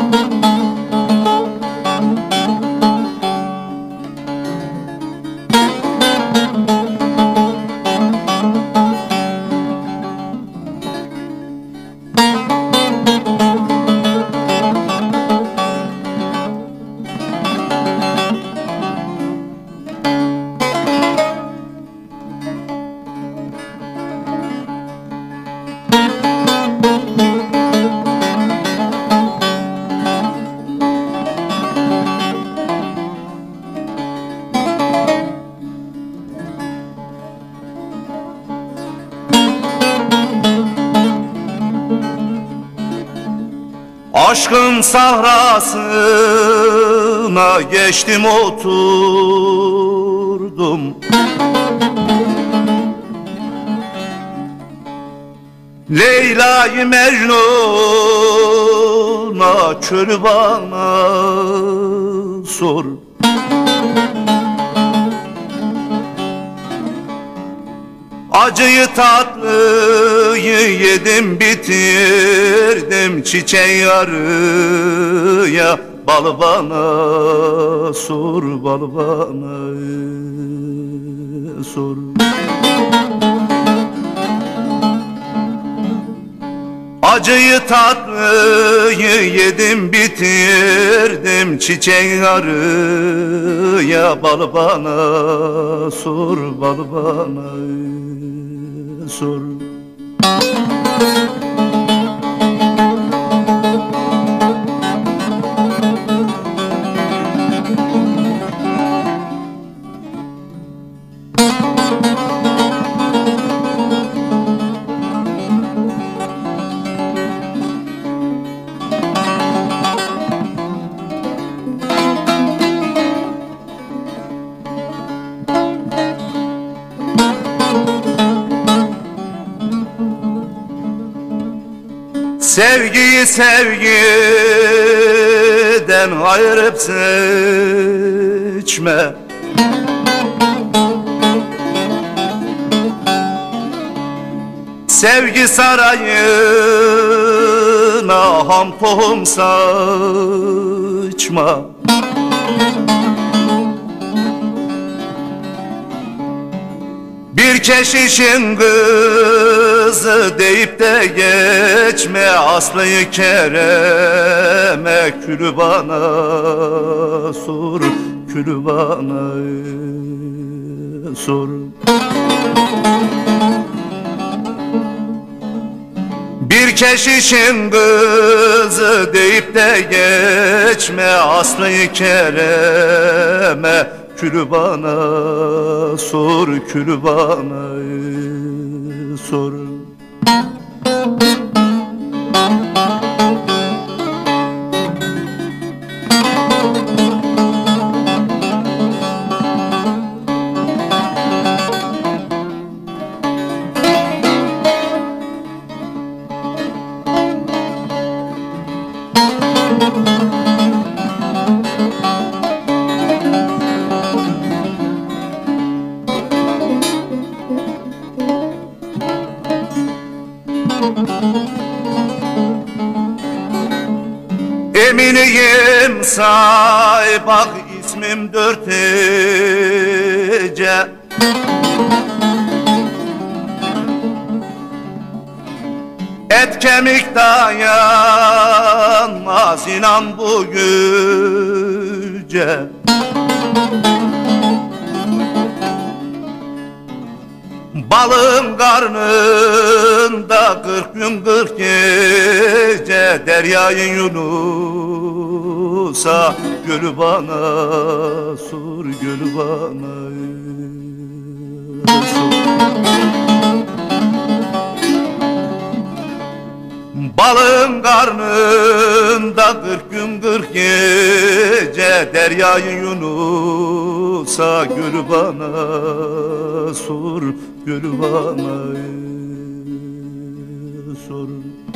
Aşkın sahrasına geçtim oturdum. Leyla'yı Mecnun'a çölü bana sor. Acıyı tatlıyı yedim bitirdim, çiçeği yarıya bal bana sor, bal bana sor. Acıyı tatlıyı yedim bitirdim, çiçeği yarıya bal bana sor, bal bana sor. Sevgiyi sevgiden ayırıp seçme. Sevgi sarayına ham tohum saçma. Bir keşişin kızı deyip de geçme, Aslı-i Kerem'e külü bana sor, külü bana sor. Bir keşişin kızı deyip de geçme, Aslı-i Kerem'e külü bana sor, külü bana sor. Eminiyim say bak ismim dört hece. Et kemik dayanmaz inan bu güce. Balığın karnında 40 gün 40 gece, deryayı Yunus'a gölü bana sor, gölü bana sor. Balığın karnında 40 gün 40 gece, deryayı Yunus'a gölü bana sor, gölü bana sor.